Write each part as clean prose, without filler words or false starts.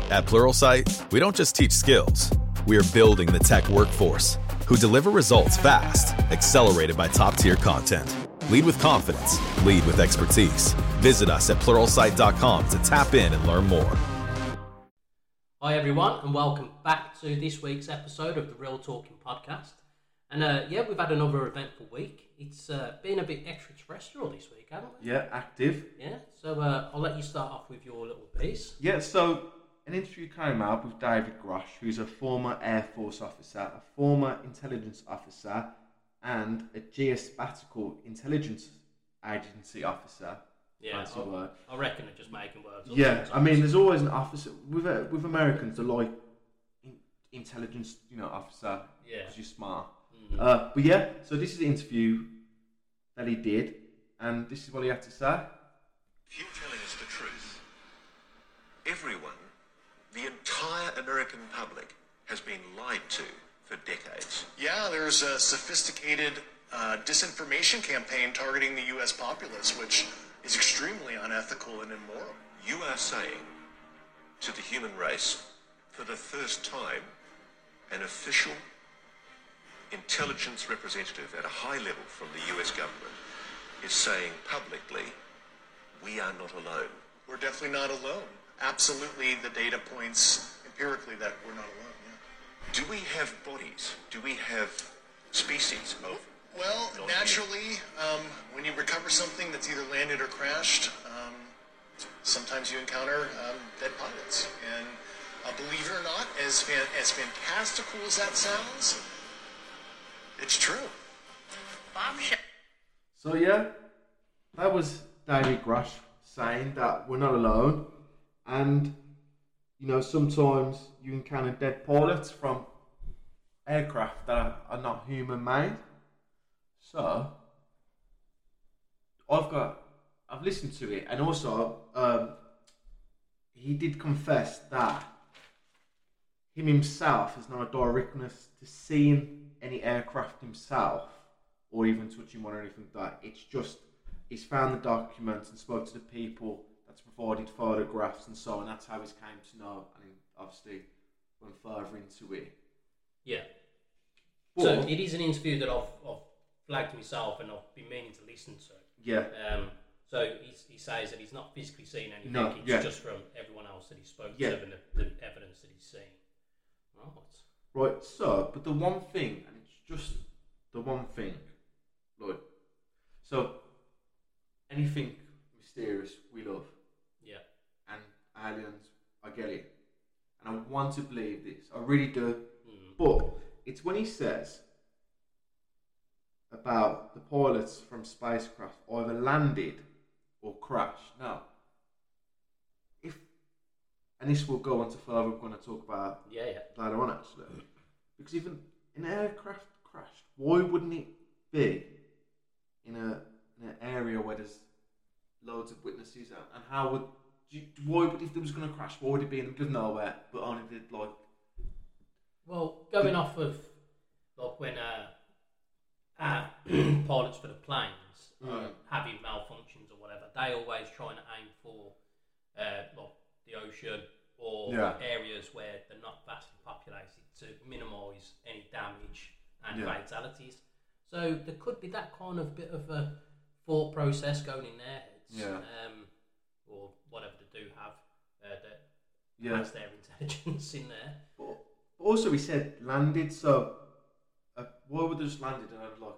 At Pluralsight, we don't just teach skills. We are building the tech workforce who deliver results fast, accelerated by top-tier content. Lead with confidence. Lead with expertise. Visit us at Pluralsight.com to tap in and learn more. Hi everyone, and welcome back to this week's episode of the Real Talking Podcast. And we've had another eventful week. It's been a bit extraterrestrial this week, haven't we? Yeah, active. Yeah, so I'll let you start off with your little piece. Yeah, so an interview came out with David Grosh, who's a former Air Force officer, a former intelligence officer, and a geospatial intelligence agency officer. Yeah, I reckon they're just making words up. Yeah, I mean, there's always an officer with Americans. They're like intelligence, officer. Yeah, because you're smart. But yeah, so this is the interview that he did, and this is what he had to say. If you're telling us the truth, everyone, the entire American public, has been lied to for decades. Yeah, there's a sophisticated disinformation campaign targeting the U.S. populace, which is extremely unethical and immoral. You are saying to the human race, for the first time, an official intelligence representative at a high level from the U.S. government is saying publicly, we are not alone. We're definitely not alone. Absolutely, the data points empirically that we're not alone, yeah. Do we have bodies? Do we have species of... Well, naturally, when you recover something that's either landed or crashed, sometimes you encounter dead pilots. And believe it or not, as fantastical as that sounds, it's true. So yeah, that was David Grosh saying that we're not alone, and sometimes you encounter dead pilots from aircraft that are not human made. So I've listened to it, and also he did confess that him himself has no directness to seeing any aircraft himself, or even touching one or anything like that. It's just he's found the documents and spoke to the people that's provided photographs and so on. That's how he's came to know, and he obviously went further into it. Yeah. But, so it is an interview that I've flagged myself and I've been meaning to listen to. Yeah. So he says that he's not physically seen anything. No, it's just from everyone else that he spoke to and the evidence that he's seen. Right. So, but the one thing, and it's just the one thing, like, so anything mysterious we love. Yeah. And aliens, I get it, and I want to believe this. I really do. But it's when he says about the pilots from spacecraft either landed or crashed. Now, and this will go on to further, we're going to talk about later on actually, because even an aircraft crashed, why wouldn't it be in an area where there's loads of witnesses, and how would if there was going to crash, why would it be in the middle of nowhere, but only did like... Well, going off of like when pilots for the planes having malfunctions or whatever, they always try to aim for like the ocean or areas where they're not vastly populated to minimise any damage and fatalities. So there could be that kind of bit of a thought process going in their heads, or whatever they do have that has their intelligence in there. But also, he said landed, so why would they just landed and like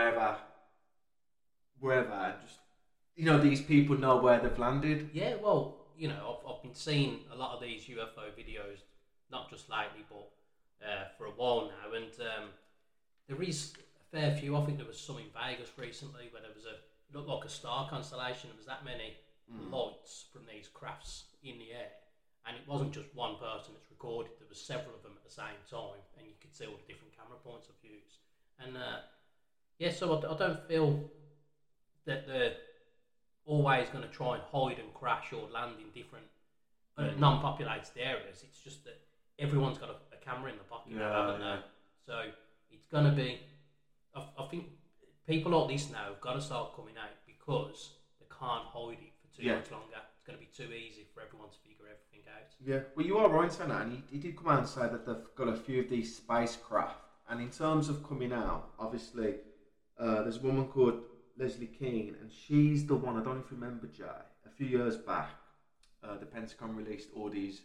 wherever, and just these people know where they've landed? Yeah, well, I've been seeing a lot of these UFO videos, not just lately, but for a while now, and there is a fair few. I think there was some in Vegas recently where there was it looked like a star constellation. There was that many lights from these crafts in the air, and it wasn't just one person that's recorded. There was several of them at the same time, and you could see all the different camera points of views. And so I don't feel that they're always going to try and hide and crash or land in different non-populated areas. It's just that everyone's got a camera in the pocket now, haven't they? So it's going to be... I think people like this now have got to start coming out because they can't hide it for too much longer. It's going to be too easy for everyone to figure everything out. Yeah, well, you are right saying that, and he did come out and say that they've got a few of these spacecraft. And in terms of coming out, obviously, there's a woman called Leslie Keane, and she's the one, I don't know if you remember, Jay, a few years back, the Pentagon released all these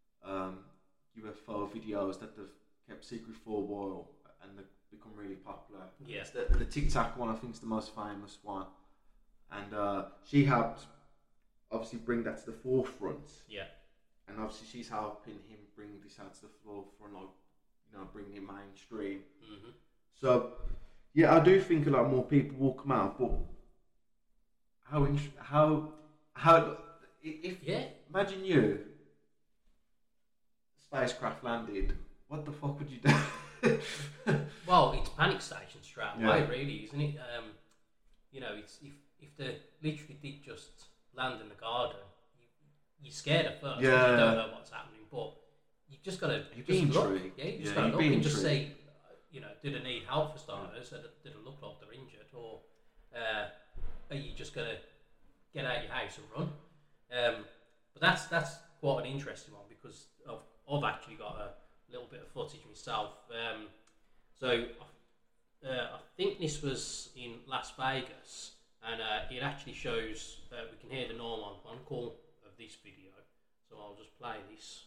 UFO videos that they've kept secret for a while, and they've become really popular. Yeah. The Tic Tac one, I think, is the most famous one. And she helped, obviously, bring that to the forefront. Yeah. And obviously, she's helping him bring this out to the forefront, like, bringing it mainstream. Mm-hmm. So, yeah, I do think a lot more people will come out, but imagine you, spacecraft landed, what the fuck would you do? Well, it's panic station straight away, really, isn't it? It's if they literally did just land in the garden, you're scared at first. You don't know what's happening, but you just got to look. Yeah, you just got to look and just say, do they need help for starters? Did it look like they're injured, or are you just going to get out of your house and run? But that's quite an interesting one, because I've actually got a little bit of footage myself. So I think this was in Las Vegas, and it actually shows, we can hear the 911 call of this video. So I'll just play this.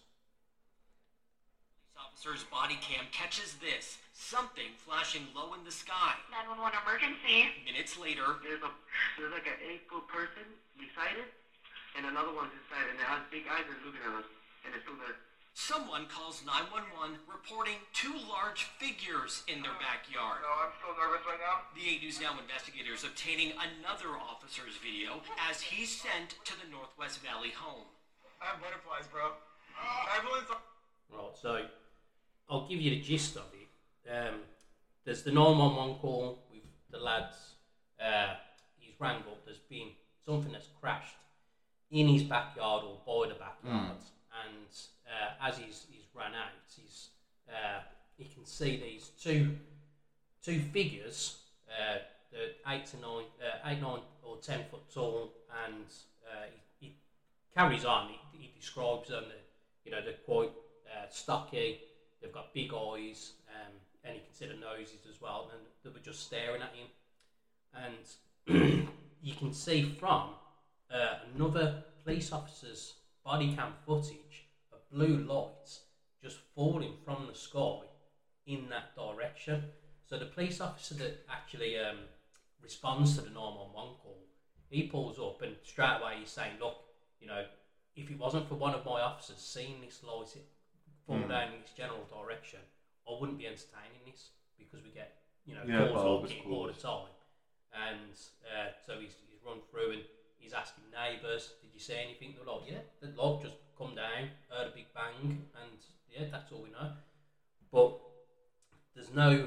Officer's body cam catches this, something flashing low in the sky. 911 emergency. Minutes later, There's like an 8-foot person beside it, and another one's inside, and it has big eyes and looking at us, and it's still there. someone calls 911 reporting two large figures in their backyard. No, I'm so nervous right now. The 8 News Now investigators obtaining another officer's video as he's sent to the Northwest Valley home. I have butterflies, bro. Ambulance. Right, so I'll give you the gist of it. There's the 911 call with the lads. He's rang up. There's been something that's crashed in his backyard or by the backyard, and as he's ran out, he can see these two figures. They're 8, 9 or 10 foot tall, and he carries on. He describes them. They're quite stocky. They've got big eyes, and you can see the noses as well. And they were just staring at him. And you can see from another police officer's body cam footage of blue lights just falling from the sky in that direction. So the police officer that actually responds to the 911 call, he pulls up and straight away he's saying, look, if it wasn't for one of my officers seeing this light fall down in this general direction, I wouldn't be entertaining this, because we get calls like it all the time. And so he's run through and he's asking neighbours, did you see anything? They're like, yeah, the log just come down, heard a big bang, and yeah, that's all we know. But there's no,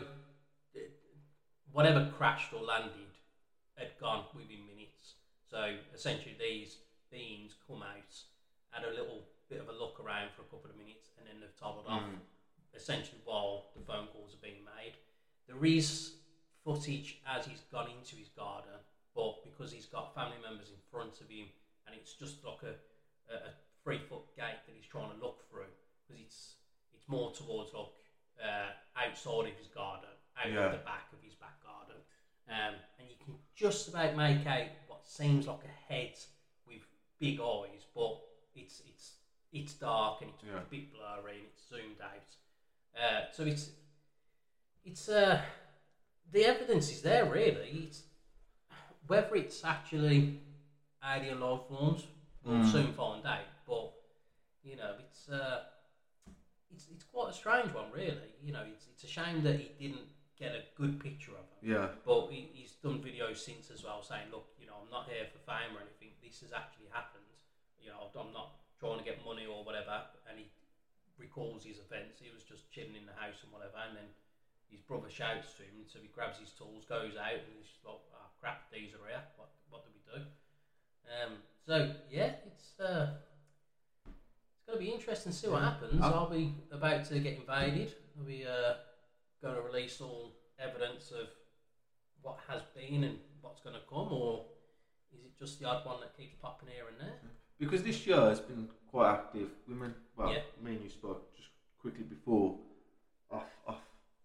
whatever crashed or landed had gone within minutes. So essentially these beings come out, had a little bit of a look around for a couple of minutes, and then they've toddled off, essentially while the phone calls are being made. There is footage as he's gone into his garden, but because he's got family members in front of him, and it's just like a 3-foot gate that he's trying to look through, because it's more towards outside of his garden, out of the back of his back garden, and you can just about make out what seems like a head with big eyes, but it's dark and it's a bit blurry and it's zoomed out. So it's the evidence is there, really. It's whether it's actually alien life forms, we'll soon find out. But it's quite a strange one, really. It's a shame that he didn't get a good picture of them. Yeah. But he's done videos since as well, saying, look, I'm not here for fame or anything. This has actually happened. I'm not trying to get money or whatever. And he recalls his events. He was just chilling in the house and whatever, and then his brother shouts to him, so he grabs his tools, goes out, and he's like, oh crap, these are here, what do we do? So yeah, it's going to be interesting to see what happens. Are we about to get invaded? Are we going to release all evidence of what has been and what's going to come, or is it just the odd one that keeps popping here and there? because this year has been quite active. Me and you spoke just quickly before off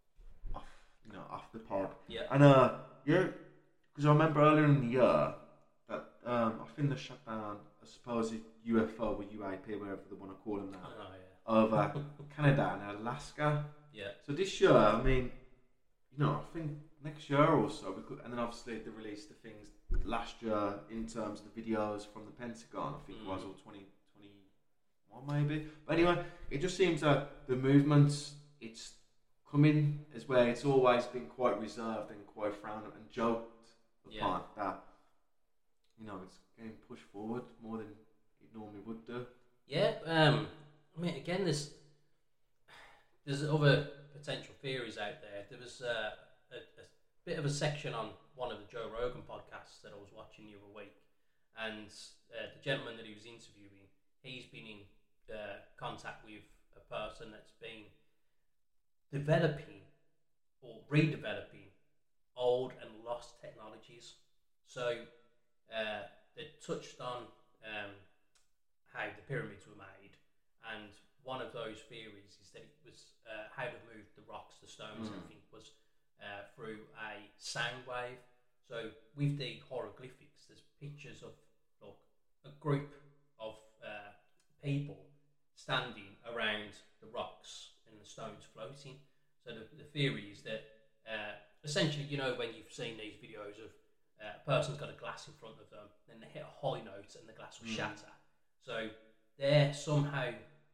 the pod. Yeah. And because I remember earlier in the year that I think they shut down a supposed UFO or UAP, whatever they want to call them now, over Canada and Alaska. Yeah. So this year, I mean, I think next year or so, and then obviously they released the things last year in terms of the videos from the Pentagon. I think it was all 2021 maybe. But anyway, it just seems that the movement, it's coming as where it's always been quite reserved and quite frowned and joked upon that, it's getting pushed forward more than it normally would do. Yeah, I mean, again, there's other potential theories out there. There was a bit of a section on one of the Joe Rogan podcasts that I was watching the other week, and the gentleman that he was interviewing, he's been in contact with a person that's been developing or redeveloping old and lost technologies. So they touched on how the pyramids were made, and one of those theories is that it was how to move the rocks, the stones, and everything was through a sound wave. So with the hieroglyphics, there's pictures of a group of people standing around the rocks and the stones floating. So the theory is that essentially, when you've seen these videos of a person's got a glass in front of them, then they hit a high note and the glass will shatter. So they're somehow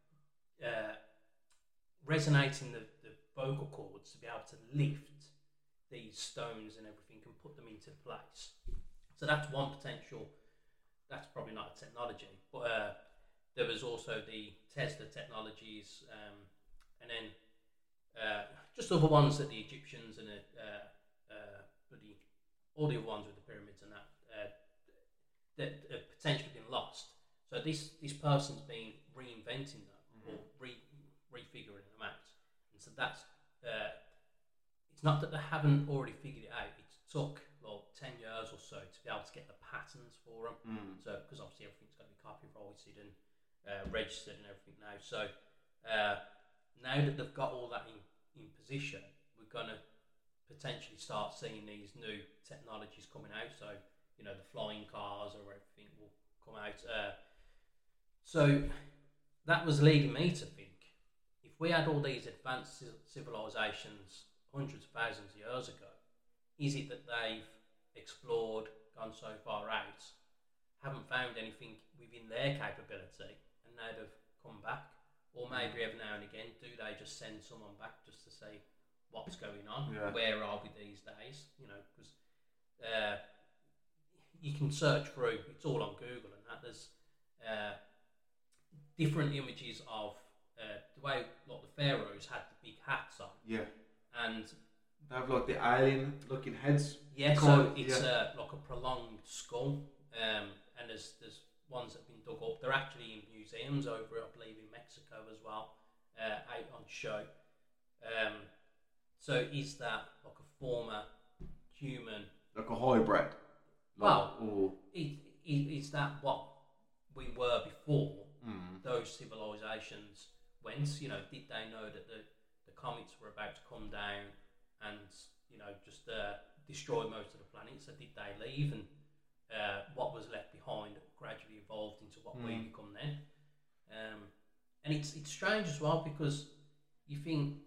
resonating the vocal cords to be able to lift these stones and everything and put them into place. So that's one potential. That's probably not a technology, but there was also the Tesla technologies, and then just other ones that the Egyptians and all the other ones with the pyramids and that have potentially been lost. So this person's been reinventing them or refiguring them out, and so that's it's not that they haven't already figured it out. It took 10 years or so to be able to get the patterns for them. So because obviously everything's got to be copyrighted and registered and everything now. So now that they've got all that in position, we're going to potentially start seeing these new technologies coming out. So the flying cars or everything will come out. So that was leading me to think, if we had all these advanced civilizations hundreds of thousands of years ago, is it that they've explored, gone so far out, haven't found anything within their capability, and now they've come back? Or maybe every now and again, do they just send someone back just to say what's going on? Where are we these days? Because you can search through, it's all on Google and that, there's different images of the way the pharaohs had the big hats on. Yeah. And they have the alien looking heads. Yeah, so it's like a prolonged skull. And there's ones that have been dug up. They're actually in museums over, I believe, in Mexico as well, out on show. So is that like a former human? Like a hybrid? Is that what we were before those civilizations went? Did they know that the comets were about to come down and just destroy most of the planet? So did they leave, and what was left behind gradually evolved into what we become then? And it's strange as well, because you think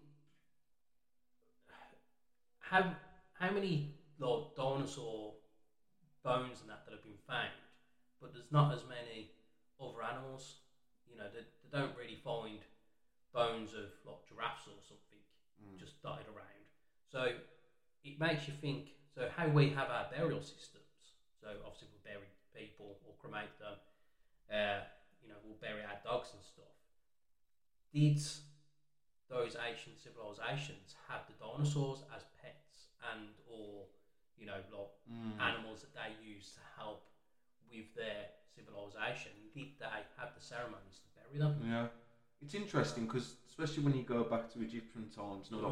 how many dinosaur bones and that have been found, but there's not as many other animals. They don't really find bones of giraffes or something just dotted around. So it makes you think, so how we have our burial systems. So obviously we'll bury people or cremate them. We'll bury our dogs and stuff. Did those ancient civilizations have the dinosaurs as pets and or animals that they used to help with their civilization? Did they have the ceremonies to bury them? Yeah, it's interesting because especially when you go back to Egyptian times, can't get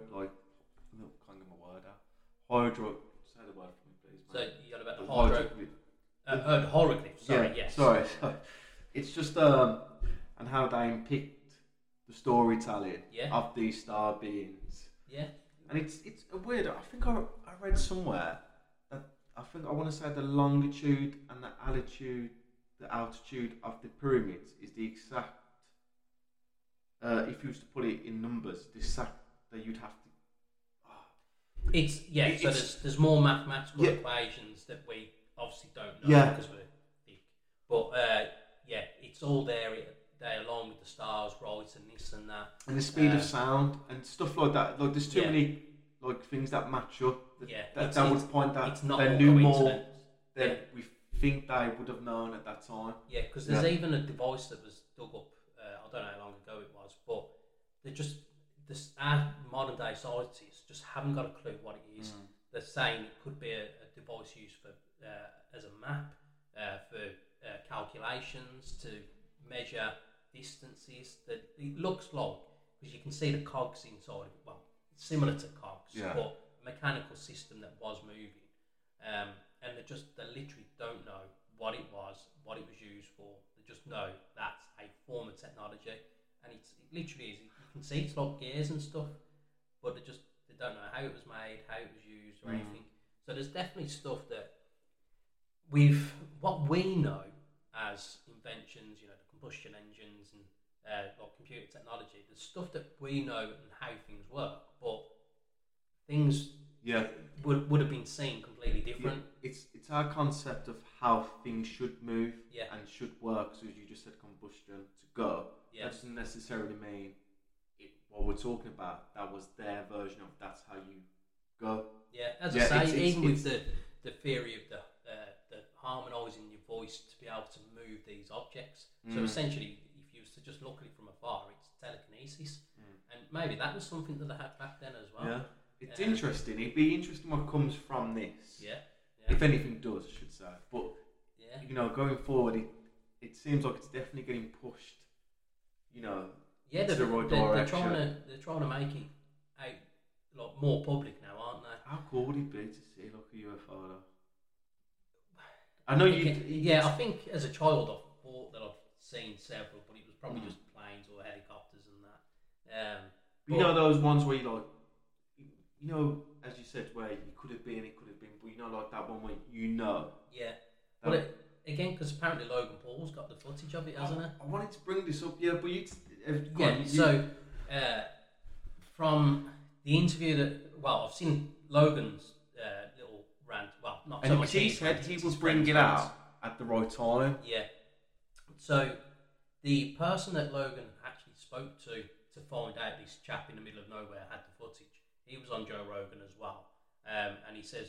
my word out. Say the word for me, please. So you got about the hieroglyphs. Sorry, yeah, yes. Sorry. it's just and how they picked the storytelling of these star beings. Yeah. And it's weird. I think I read somewhere that I want to say the longitude and the altitude of the pyramids is the exact. If you was to put it in numbers, the exact that you'd have to. So there's more mathematical equations that we obviously don't know because we're big. But it's all there along with the stars, right, and this and that. And the speed of sound and stuff like that. Like there's too many like things that match up. That would point that they knew more than we think they would have known at that time. Yeah, because there's even a device that was dug up. I don't know how long ago it was, but they're just our modern day scientists just haven't got a clue what it is. They're saying it could be a device used for as a map for calculations to measure distances. That it looks like, because you can see the cogs inside of it. Well, it's similar to cogs, but a mechanical system that was moving. And they literally don't know what it was used for. They just know that's a form of technology, and it literally is. You can see it's like gears and stuff, but they don't know how it was made, how it was used, or anything. So there's definitely stuff that what we know as inventions, the combustion engines and like computer technology. There's stuff that we know and how things work, but things would have been seen completely different. It's our concept of how things should move and should work. So as you just said, combustion to go. That doesn't necessarily mean what we're talking about. That was their version of that's how you go. Yeah, as I say, even with the theory of the harmonising your voice to be able to move these objects. So essentially, if you was to just look at it from afar, it's telekinesis, and maybe that was something that they had back then as well. Yeah. It's interesting. It'd be interesting what comes from this. Yeah. If anything does, I should say. But going forward, it seems like it's definitely getting pushed. To the right direction. They're trying to make it out more public now, aren't they? How cool would it be to see like a UFO though? I know I think as a child I've thought that I've seen several, but it was probably just planes or helicopters and that. But those ones where as you said, where it could have been, but like that one where Yeah. But again, because apparently Logan Paul's got the footage of it, hasn't he? I wanted to bring this up, So, from the interview I've seen Logan's little rant. Well, not so much. He said he would bring it out at the right time. Yeah. So, the person that Logan actually spoke to find out this chap in the middle of nowhere had the footage. He was on Joe Rogan as well, and he says,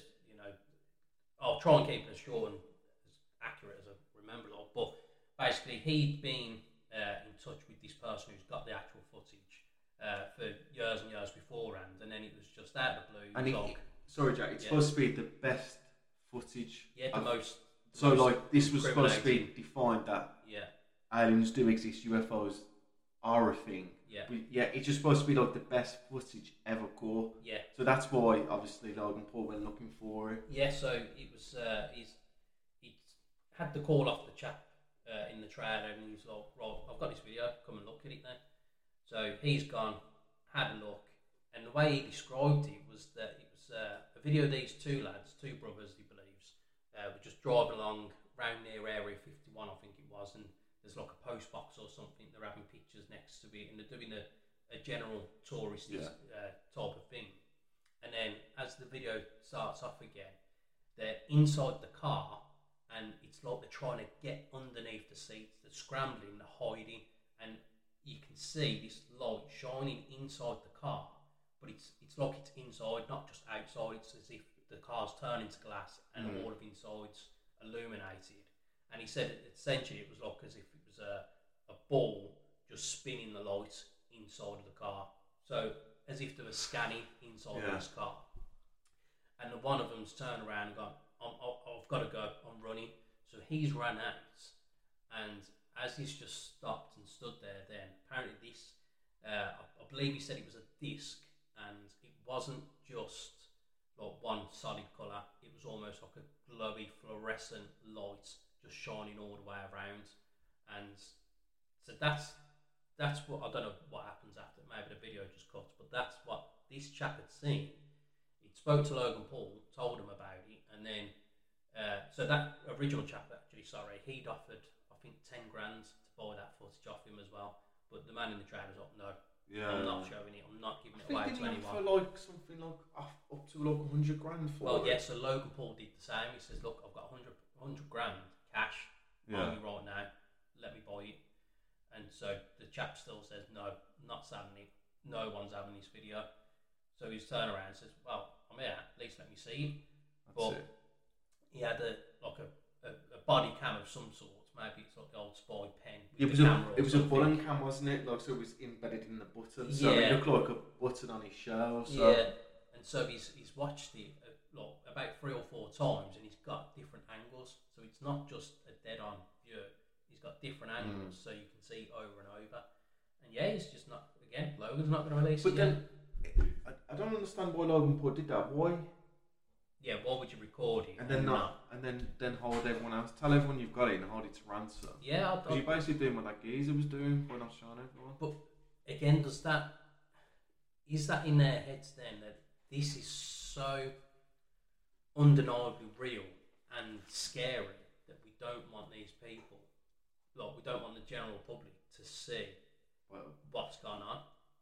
I'll try and keep it as short and as accurate as I remember it all. But basically, he'd been in touch with this person who's got the actual footage for years and years beforehand, and then it was just out of the blue. And sorry, Jack, it's supposed to be the best footage. Yeah, the most. So, this was supposed to be defined that aliens do exist, UFOs are a thing. Yeah. But it's just supposed to be like the best footage ever caught. Yeah. So that's why obviously Logan Paul went looking for it. Yeah. So it was. He had the call off the chap in the trailer, and he was like, "Right, I've got this video. Come and look at it now." So he's gone, had a look, and the way he described it was that it was a video of these two brothers, he believes, were just driving along round near Area 51, I think it was, and there's like a post box or something. They're having pictures next to it, and they're doing a general tourist type of thing. And then as the video starts off again, they're inside the car, and it's like they're trying to get underneath the seats. They're scrambling, they're hiding, and you can see this light shining inside the car, but it's like it's inside, not just outside. It's as if the car's turned into glass and all of inside's illuminated. And he said essentially it was like as if it was a ball just spinning the light inside of the car. So as if they were scanning inside of his car. And one of them's turned around and gone, I've got to go, I'm running. So he's run out, and as he's just stopped and stood there, then apparently this, I believe he said it was a disc, and it wasn't just like one solid colour, it was almost like a glowy fluorescent light just shining all the way around. And so that's what, I don't know what happens after. Maybe the video just cuts, but that's what this chap had seen. He spoke to Logan Paul, told him about it, and then so that original chap actually, he'd offered I think 10 grand to buy that footage off him as well. But the man in the trailer's up, no. Yeah. I'm not showing it. I'm not giving it I away think to didn't he anyone. for like something like up to like 100 grand for Well, it. yeah, so Logan Paul did the same. He says, look, I've got 100 grand cash on me right now. Let me buy it. And so the chap still says, no, not selling it. No one's having this video. So he's turned around and says, well, I'm here. At least let me see it. But he had a body cam of some sort. Maybe it's like the old spy pen. It was a button cam, wasn't it? Like, so it was embedded in the button. So it looked like a button on his show. So. Yeah, and so he's watched it about 3 or 4 times, and he's got different angles. So it's not just a dead-on view. He's got different angles, so you can see over and over. And yeah, he's just not. Again, Logan's not going to release it. But then, I don't understand why Logan Paul did that. Why? Yeah, why would you record it and then then hold everyone else? Tell everyone you've got it and hold it to ransom. Yeah, because you're basically doing what that geezer was doing by not showing everyone. But again, is that in their heads then that this is so undeniably real and scary that we don't want these people, like we don't want the general public to see what's going on?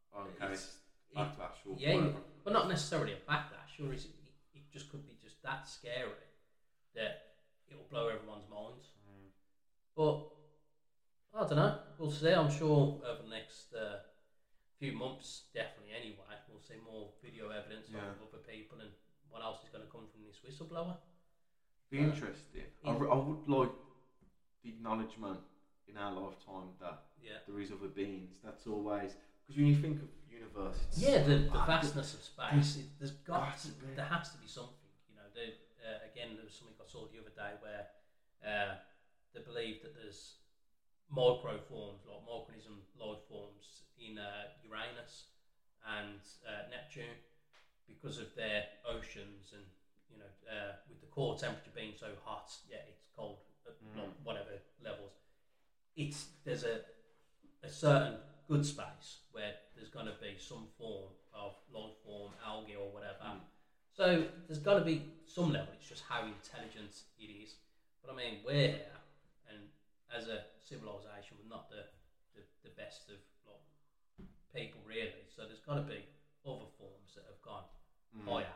Backlash or whatever. But not necessarily a backlash, or is it? It just could be just that scary that it will blow everyone's minds. But I don't know. We'll see. I'm sure over the next few months, definitely anyway, we'll see more video evidence of other people and what else is going to come from this whistleblower. Be interesting. I would like the acknowledgement in our lifetime that there is other beings. That's always, because when you think of universe, the vastness of space. There has to be something. You know, again, there was something I saw the other day where they believe that there's microforms, like micronism life forms in Uranus and Neptune, because of their oceans and with the core temperature being so hot, it's cold at whatever levels. There's a certain good space where there's going to be some form of life form, algae or whatever. So there's got to be some level. It's just how intelligent it is. But I mean, we're here, and as a civilization, we're not the best of people really. So there's got to be other forms that have gone higher.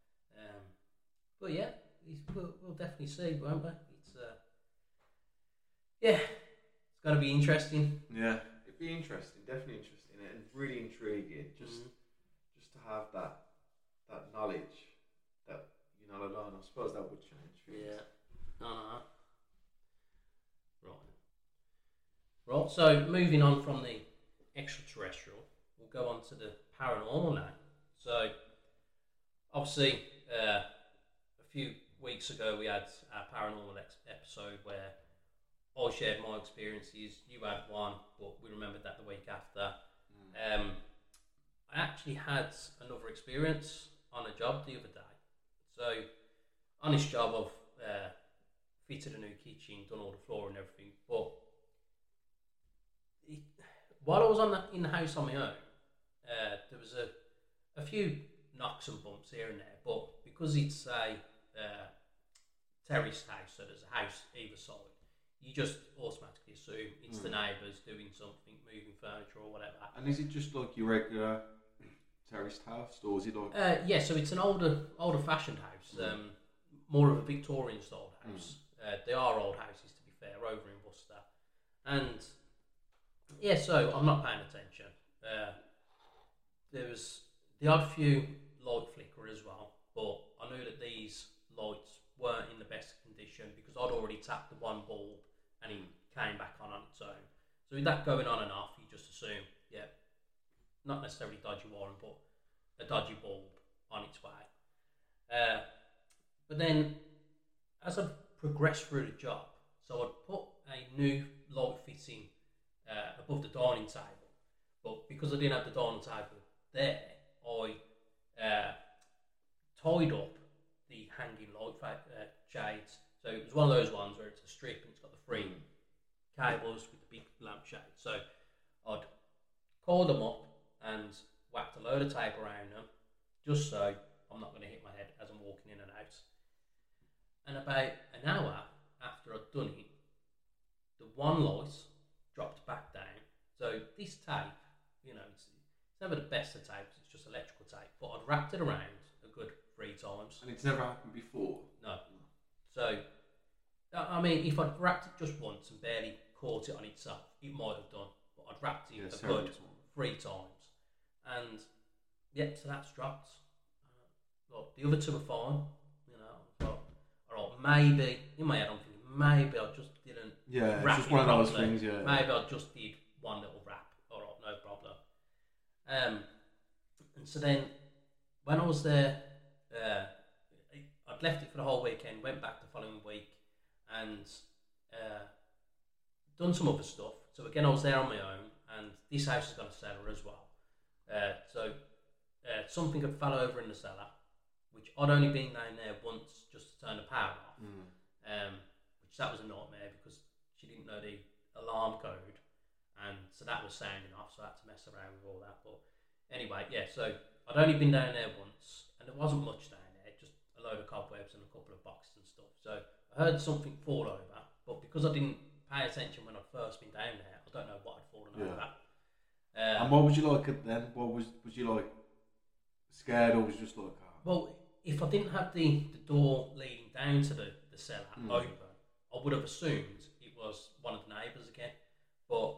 But yeah, we'll definitely see, won't we? It's got to be interesting. Yeah, it'd be interesting, definitely interesting, and really intriguing. Just to have that knowledge that you're not alone. I suppose that would change things. Yeah. Right. So moving on from the extraterrestrial, we'll go on to the paranormal now. So obviously, a few weeks ago we had our paranormal episode where I shared my experiences. You had one, but we remembered that the week after. I actually had another experience on a job the other day. So on this job, I've fitted a new kitchen, done all the floor and everything. But while I was in the house on my own, there was a few knocks and bumps here and there. But because it's a terraced house, so there's a house either side, you just automatically assume it's the neighbours doing something, moving furniture or whatever. And is it just like your regular terraced house, or is it like? Yeah, so it's an older fashioned house, more of a Victorian style house. They are old houses, to be fair, over in Worcester. And yeah, so I'm not paying attention. There was the odd few light flicker as well, but I knew that these lights weren't in the best condition because I'd already tapped the one bulb and it came back on its own. So with that going on and off, you just assume, not necessarily dodgy wiring, but a dodgy bulb on its way. But then, as I progressed through the job, so I'd put a new light fitting above the dining table, but because I didn't have the dining table there, I tied up the hanging light shades. So it was one of those ones where it's a strip and it's got the three cables with the big lampshade. So I'd coil them up and whacked a load of tape around them, just so I'm not going to hit my head as I'm walking in and out. And about an hour after I'd done it, the one light dropped back down. So this tape, it's never the best of tapes, it's just electrical tape, but I'd wrapped it around a good 3 times. And it's never happened before? No. So, I mean, if I'd wrapped it just once and barely caught it on itself, it might have done, but I'd wrapped it a good 3 times. And, so that's dropped. Look, the other 2 are fine, I thought, all right, maybe, in my head I'm thinking, maybe I just didn't wrap it's just it one of those properly. things, yeah. Maybe I just did one little wrap, all right, no problem. And so then, when I was there, I'd left it for the whole weekend, went back the following week, and done some other stuff. So again, I was there on my own, and this house has got a cellar as well. So something had fell over in the cellar, which I'd only been down there once just to turn the power off, which that was a nightmare because she didn't know the alarm code, and so that was sounding off, so I had to mess around with all that. But anyway, so I'd only been down there once, and there wasn't much down there, just a load of cobwebs and a couple of boxes and stuff. So I heard something fall over, but because I didn't pay attention when I'd first been down there, I don't know what had fallen over. And what was you like then? What was you like, scared, or was you just like... Well, if I didn't have the door leading down to the cellar open, I would have assumed it was one of the neighbours again. But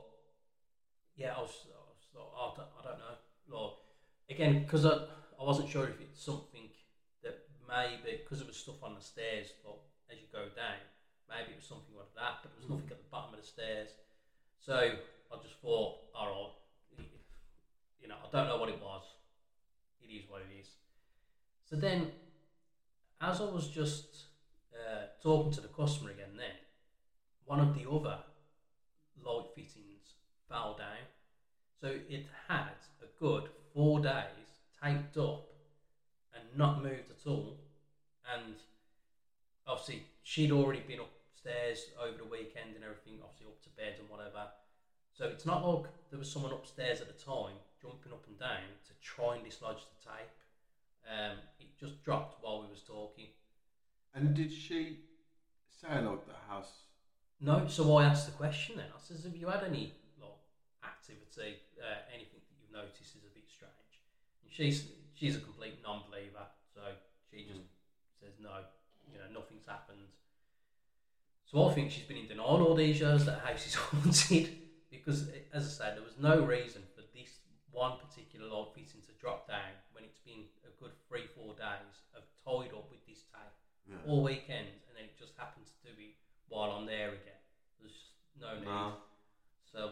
I was like, I don't know. Like, again, because I wasn't sure if it's something that maybe, because there was stuff on the stairs, like, as you go down, maybe it was something like that, but there was nothing at the bottom of the stairs. So I just thought, all right, I don't know what it was. It is what it is. So then, as I was just talking to the customer again then, one of the other light fittings fell down. So it had a good 4 days taped up and not moved at all. And obviously, she'd already been upstairs over the weekend and everything, obviously up to bed and whatever. So it's not like there was someone upstairs at the time jumping up and down to try and dislodge the tape. It just dropped while we was talking. And did she say like the house? No, so I asked the question then. I says, have you had any activity, anything that you've noticed is a bit strange? And she's a complete non-believer, so she just says no, nothing's happened. So I think she's been in denial all these years that the house is haunted, because as I said, there was no reason for this one particular light fitting to drop down when it's been a good 3-4 days of tied up with this tape all weekend, and then it just happened to do it while I'm there again. There's just no need. No. So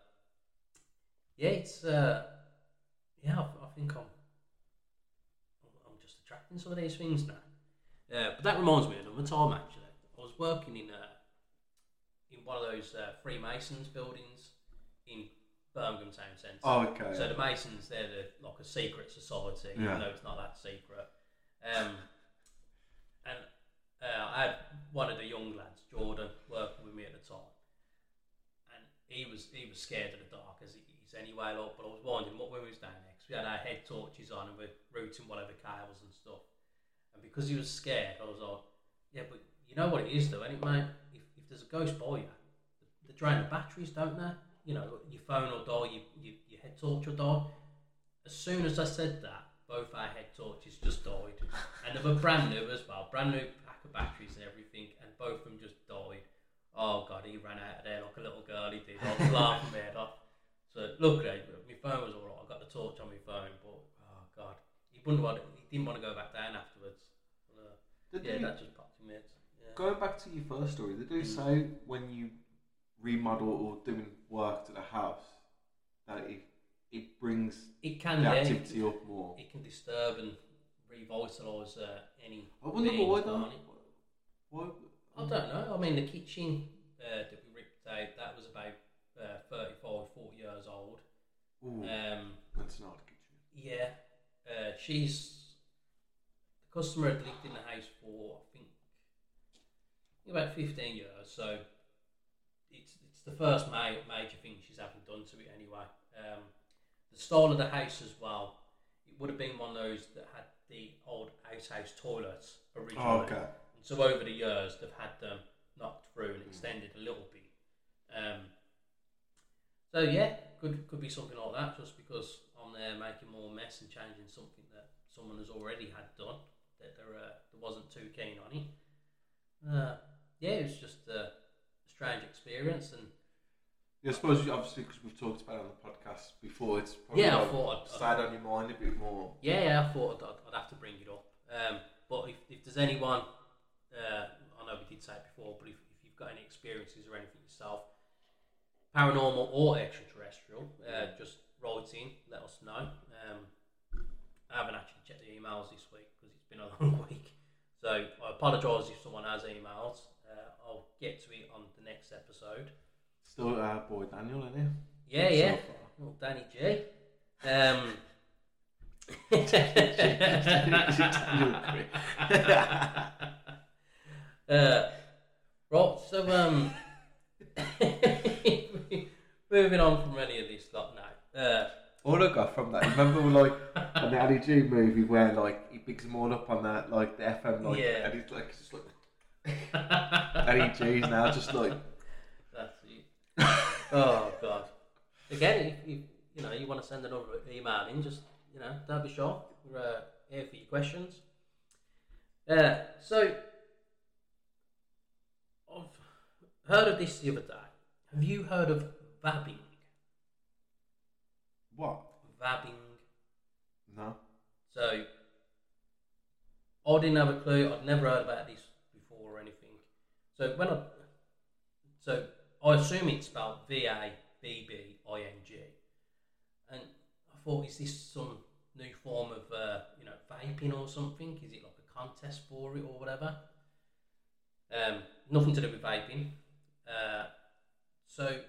it's I think I'm just attracting some of these things now. But that reminds me of another time actually. I was working in one of those Freemasons buildings in Birmingham Town Centre. Oh, okay. So the Masons, they're like a secret society, even though it's not that secret. And I had one of the young lads, Jordan, working with me at the time, and he was scared of the dark as he is anyway. Like, but I was winding him up when we was down there because we had our head torches on and we're routing whatever cables and stuff. And because he was scared, I was like, yeah, but you know what it is though, ain't it, mate? If there's a ghost by you, they drain the batteries, don't they? Your phone will die, your head torch will die. As soon as I said that, both our head torches just died. And they were brand new as well, brand new pack of batteries and everything, and both of them just died. Oh God, he ran out of there like a little girl, he did. I was laughing my head off. So luckily, my phone was alright, I got the torch on my phone, but oh God, he didn't want to go back down afterwards. That just popped in my head. Yeah. Going back to your first story, they do say when you remodel or doing work to the house that it brings the activity up more. It can disturb and revitalise any. I wonder why though. Why? I don't know. I mean, the kitchen that we ripped out, that was about 35, 40 years old. Ooh, that's not a kitchen. Yeah, the customer had lived in the house for I think about 15 years, so it's the the first major thing she's having done to it anyway. The style of the house as well, it would have been one of those that had the old outhouse toilets originally. Oh, okay. And so over the years, they've had them knocked through and extended a little bit. So yeah, could be something like that, just because I'm there making more mess and changing something that someone has already had done, that there wasn't too keen on it. Yeah, it was just a strange experience. And yeah, I suppose obviously because we've talked about it on the podcast before, it's probably I thought I'd stayed on your mind a bit more. Yeah, I thought I'd have to bring it up. But if there's anyone, I know we did say it before, but if you've got any experiences or anything yourself, paranormal or extraterrestrial, just write in, let us know. I haven't actually checked the emails this week because it's been a long week, so I apologise if someone has emails. I'll get to it on the next episode. Still boy Daniel, isn't he? Yeah. So Well, Danny G. Right, so moving on from any of this lot now. all I got from that, remember like on the Ali G movie where like he picks them all up on that like the FM like, Yeah. and he's like just like Ali G's now just like That's it. Oh god. Again, if you want to send another email in, just don't be shy. We're here for your questions. So I've heard of this the other day. Have you heard of vabbing? what? Vabbing. No. So I didn't have a clue. I'd never heard about this before or anything. So I assume it's spelled VABBING, and I thought, is this some new form of vaping or something? Is it like a contest for it or whatever? Nothing to do with vaping. So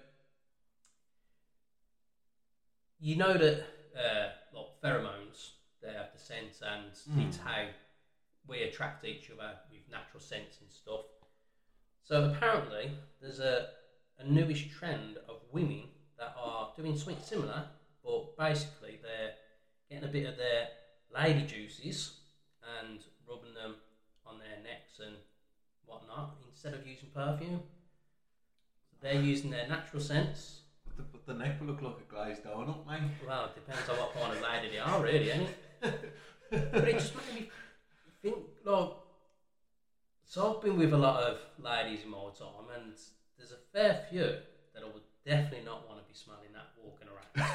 you know that like pheromones, they have the scent, and it's how we attract each other with natural scents and stuff. So apparently there's a newish trend of women that are doing something similar, but basically they're getting a bit of their lady juices and rubbing them on their necks and whatnot instead of using perfume. So they're using their natural scents. But the neck will look like a glazed donut, mate. Well, it depends on what kind of lady they are, really, ain't it? But it just made me think, like, so I've been with a lot of ladies in my time, and there's a fair few that I would definitely not want to be smelling that walking around.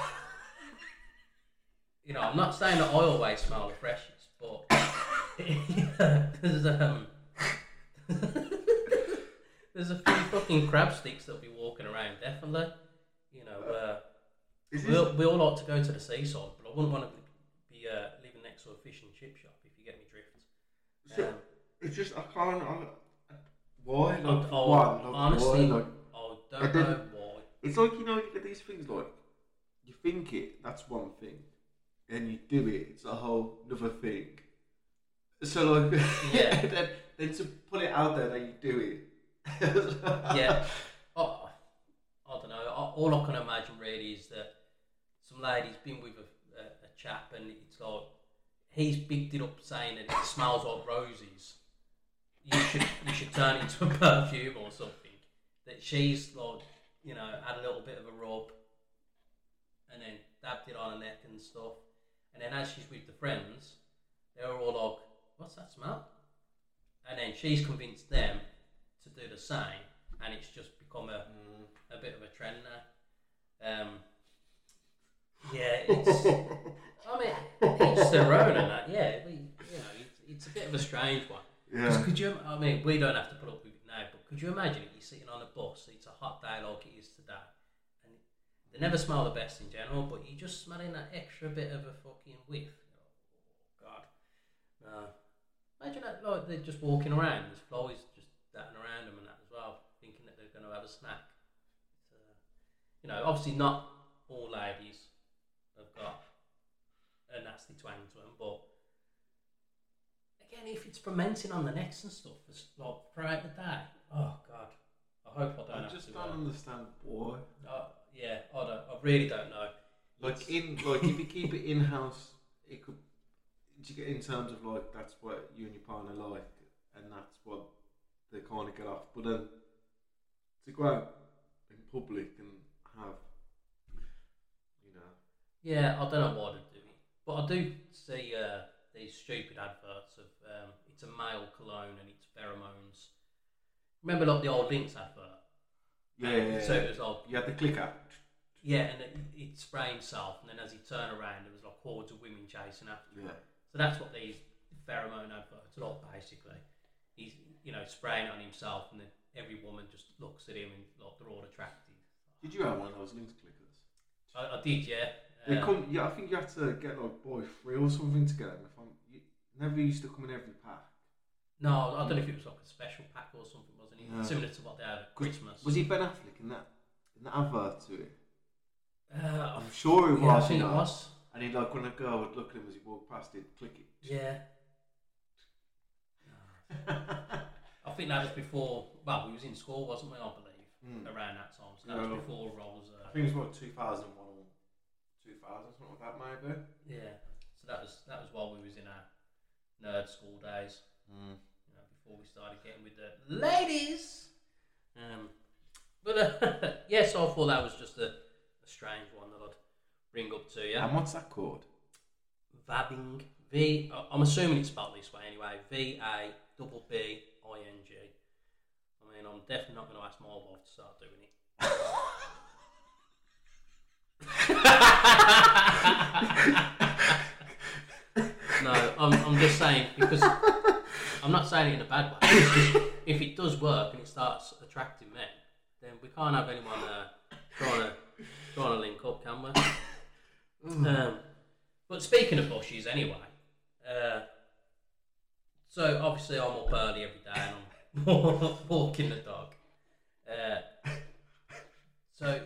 I'm not saying that I always smell the freshest, but there's a few fucking crab sticks that'll be walking around, definitely. We all like to go to the seaside, but I wouldn't want to be living next to a fish and chip shop, if you get me drift. It's just I can't. Why? Like, honestly, why? I don't know why. It's like you get these things like you think it. That's one thing, and you do it. It's a whole other thing. So like, yeah. then to put it out there that you do it. Yeah. I don't know. All I can imagine really is that some lady's been with a chap, and it's like he's bigged it up saying that it smells like roses. You should turn it into a perfume or something. That she's like, had a little bit of a rub, and then dabbed it on her neck and stuff. And then as she's with the friends, they're all like, "What's that smell?" And then she's convinced them to do the same, and it's just become a bit of a trend now. Yeah, it's. I mean, each their own and that. Yeah, it's a bit of a strange one. Yeah. Could you? I mean, we don't have to put up with it now, but could you imagine if you're sitting on a bus? It's a hot day like it is today, and they never smell the best in general, but you're just smelling that extra bit of a fucking whiff. Oh God, no. Imagine that, like they're just walking around. There's flies just darting around them and that as well, thinking that they're going to have a snack. Obviously not all ladies have got a nasty twang to them, but again, if it's fermenting on the necks and stuff, it's like throughout the day, oh God, I hope I don't. I just don't understand why. Yeah, I don't. I really don't know. If you keep it in house, it could. You get in terms of like that's what you and your partner like, and that's what they kind of get off. But then to go out in public and have, Yeah, I don't know why they're doing it, but I do see these stupid adverts of it's a male cologne and it's pheromones. Remember like the old Lynx advert? Yeah. So it was like you had the clicker. Yeah, and it'd spray himself, and then as he turned around, there was like hordes of women chasing after him. Yeah. So that's what these pheromone adverts are like, basically. He's, spraying it on himself, and then every woman just looks at him and like they're all attracted. Did you have one of those Lynx clickers? I did, yeah. I think you had to get like buy 3 or something to get them. Never used to come in every pack. No, I don't know if it was like a special pack or something, wasn't it? Yeah. Similar to what they had at Christmas. Was he Ben Affleck in that advert to it? I'm sure it was. I think it was. And he'd like when a girl would look at him as he walked past, he'd click it. Yeah. I think that was before. Well, we was in school, wasn't we? I believe around that time. So that was before Rolls. I think it was about 2001 or 2000, something like that, maybe. Yeah. So that was while we was in our nerd school days. Before we started getting with the ladies. But yeah, so I thought that was just a strange one that I'd bring up to you. And what's that called? Vabbing. I'm assuming it's spelled this way anyway. VABBING. I mean, I'm definitely not going to ask my wife to start doing it. No, I'm just saying, because I'm not saying it in a bad way. If it does work and it starts attracting men, then we can't have anyone trying to link up, can we? But speaking of bushes, anyway. So obviously I'm up early every day and I'm walking the dog. So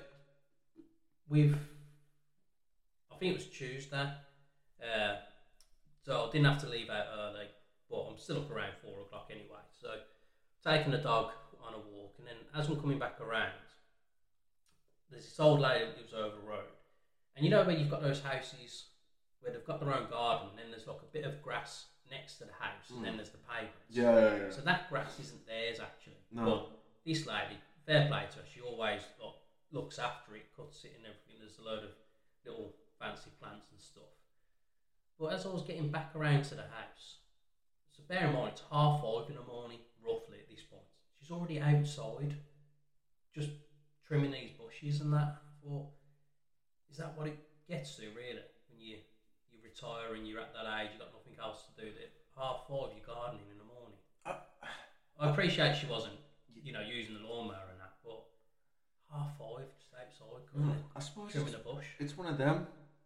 I think it was Tuesday. So I didn't have to leave out early, but I'm still up around 4 o'clock anyway. So taking the dog on a walk, and then as I'm coming back around, there's this old lady that lives over the road. And you know where you've got those houses where they've got their own garden, and then there's like a bit of grass next to the house, and then there's the pavements. Yeah. So that grass isn't theirs actually. No. But this lady, fair play to her, she always looks after it, cuts it and everything. There's a load of little fancy plants and stuff. But as I was getting back around to the house, so bear in mind it's 5:30 in the morning, roughly at this point. She's already outside, just trimming these bushes and that. I thought, is that what it gets to really? When you retire and you're at that age, you've got nothing else to do. At 5:30 you're gardening in the morning. I appreciate she wasn't, using the lawnmower and that, but 5:30 just outside, I suppose trimming a bush. It's one of them.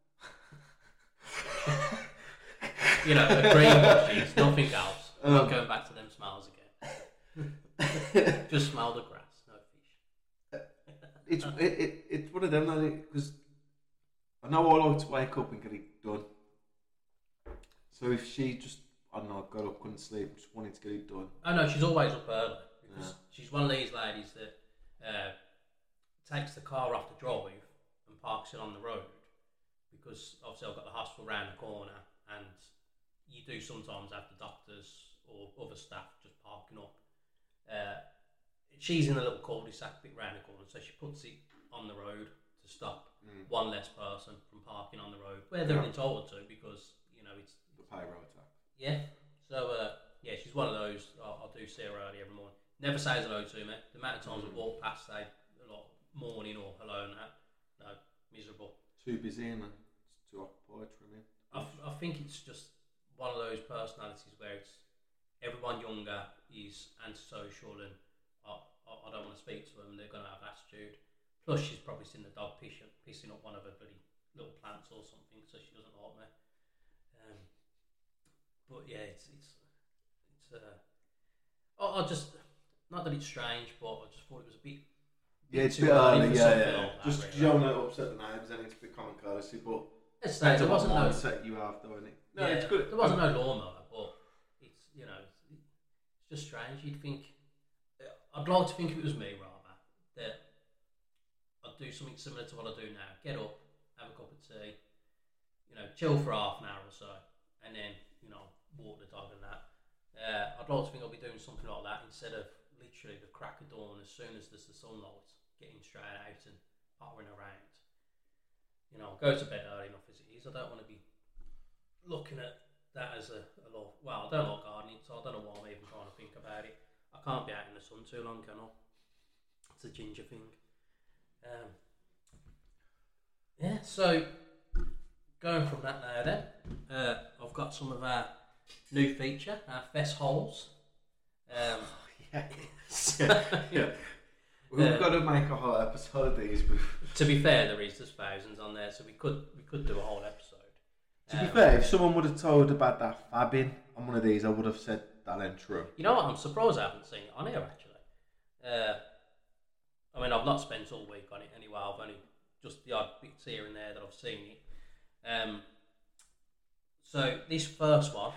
A green bushes, nothing else. I'm not going back to them smells again. Just smell the grass, no fish. It's one of them, because I know I like to wake up and get it done. So if she just, I don't know, got up, couldn't sleep, just wanted to get it done. Oh no, she's always up early, because she's one of these ladies that takes the car off the drive and parks it on the road, because obviously I've got the hospital round the corner, and you do sometimes have the doctors or other staff just parking up. She's in a little cul-de-sac bit round the corner, so she puts it on the road to stop one less person from parking on the road, where they're entitled to, because it's the pay road tax. Yeah. So she's one of those. I do see her early every morning. Never says hello to me. The amount of times I walk past, say morning or hello and that. No, miserable. Too busy and it's too occupied for me. I think it's just one of those personalities where it's everyone younger is antisocial and I don't want to speak to them. They're going to have attitude. Plus, she's probably seen the dog pissing up one of her bloody little plants or something, so she doesn't like me. But yeah, it's I just, not that it's strange, but I just thought it was a bit. It's a bit early, yeah. Like just because you don't want to upset the neighbours, then it's a bit common courtesy, but there wasn't no mindset you have, though, isn't it? No, yeah, it's good. There wasn't no lawnmower, but it's it's just strange. You'd think, I'd like to think if it was me rather, I'd do something similar to what I do now. Get up, have a cup of tea, chill for half an hour or so, and then, walk the dog and that. I'd like to think I'll be doing something like that instead of literally the crack of dawn as soon as there's the sunlight, getting straight out and pottering around. Go to bed early enough as it is. I don't want to be looking at that as a lot. Well, I don't like gardening, so I don't know why I'm even trying to think about it. I can't be out in the sun too long, can I? It's a ginger thing. So going from that now then, I've got some of our new feature, our Fest holes. We've got to make a whole episode of these. To be fair, there's thousands on there, so we could do a whole episode. To be fair, if someone would have told about that fabbing on one of these, I would have said that ain't true. You know what? I'm surprised I haven't seen it on here actually. I've not spent all week on it anyway. I've only just the odd bits here and there that I've seen it. So this first one.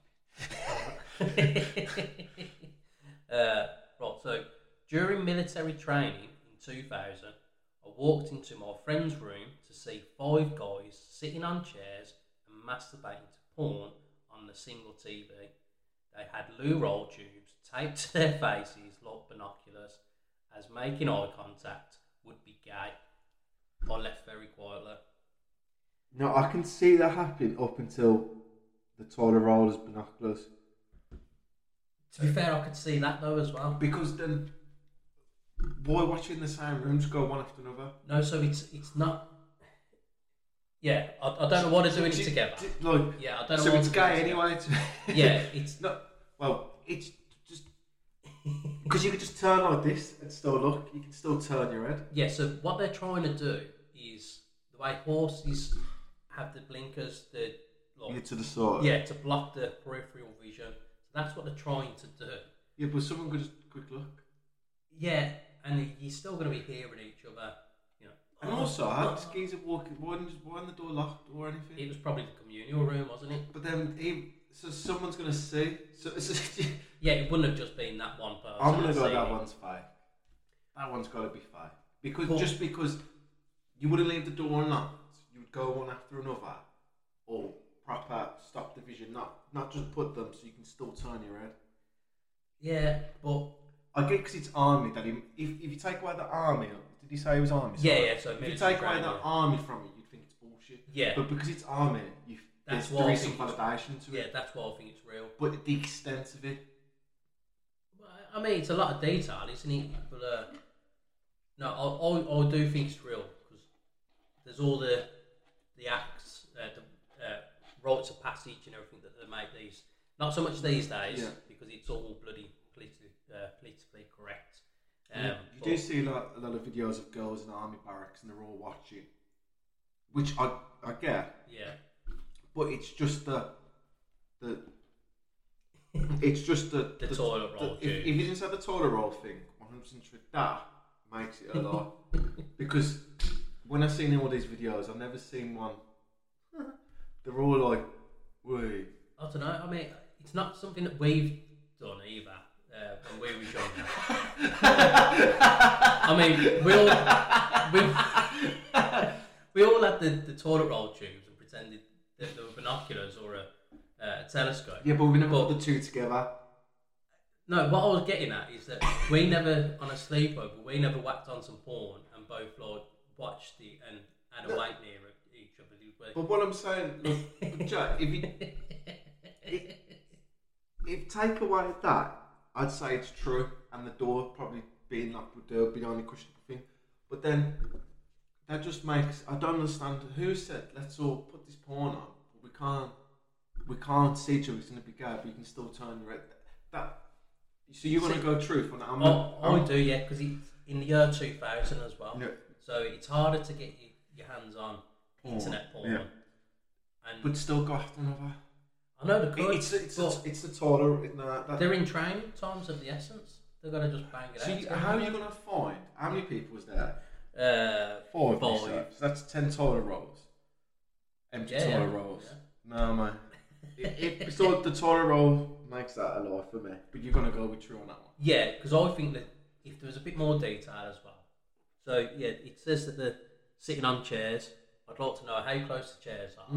So during military training in 2000, I walked into my friend's room to see 5 guys sitting on chairs and masturbating to porn on the single TV. They had loo roll tubes taped to their faces like binoculars, as making eye contact would be gay. I left very quietly. No, I can see that happening up until the toilet roll as binoculars. To be fair, I could see that though as well. Because then, why watching in the same rooms go one after another? No, so it's not. Yeah, I don't know why they're doing it together. I don't know. So it's gay anyway. Yeah, it's not. Well, it's just because you can just turn like this and still look. You can still turn your head. Yeah. So what they're trying to do is the way horses have the blinkers, to the side. Yeah, to block the peripheral vision. So that's what they're trying to do. Yeah, but someone could just quick look. Yeah, and you're still going to be hearing each other. And also, how this geezer walking? Why wasn't the door locked or anything? It was probably the communal room, wasn't it? But then, so someone's going to see. So yeah, it wouldn't have just been that one person. I'm going to go that one's fake. That one's got to be fake. Because you wouldn't leave the door unlocked, you would go one after another, or proper stop the vision, not just put them so you can still turn your head. Yeah, but I get because it's army that if you take away the army. Did he say he was army? Yeah. So if you take away that army from it, you'd think it's bullshit. Yeah. But because it's army, there's some validation to it. Yeah, that's why I think it's real. But the extent of it. Well, I mean, it's a lot of detail, isn't it? But no, I do think it's real because there's all the acts, the rites of passage and everything that they make these. Not so much these days because it's all bloody politically correct. You do see a lot of videos of girls in army barracks and they're all watching, which I get. Yeah. But it's just the it's just the toilet roll. If you didn't say the toilet roll thing, 100% true. That makes it a lot. Because when I've seen all these videos, I've never seen one. They're all like, wait. I don't know. I mean, it's not something that we've done either. When we were younger. I mean, we all had the toilet roll tubes and pretended that they were binoculars or a telescope. Yeah, but we never put the two together. No, what I was getting at is that we never, on a sleepover, we never whacked on some porn and both watched it and had a wait near each other. But what I'm saying, look, Jack, if take away that, I'd say it's true, and the door probably being locked would be the only questionable thing. But then that just makes I don't understand who said let's all put this porn on. But we can't see each other. It's going to be gay, but you can still turn your head. So you want to go truth on that? I do, yeah, because it's in the year 2000 as well. Yeah. So it's harder to get your hands on internet porn. Yeah. But still go after another. I know the could. It's the taller. They're in training. Time's of the essence. They've got to just bang it out. How are you going to find? How many people was there? 4. So that's 10 toilet rolls. Empty toilet rolls. Yeah. No, man. So the toilet roll makes that a lie for me. But you're going to go with true on that one. Yeah, because I think that if there was a bit more detail as well, So yeah, it says that they're sitting on chairs. I'd like to know how close the chairs are.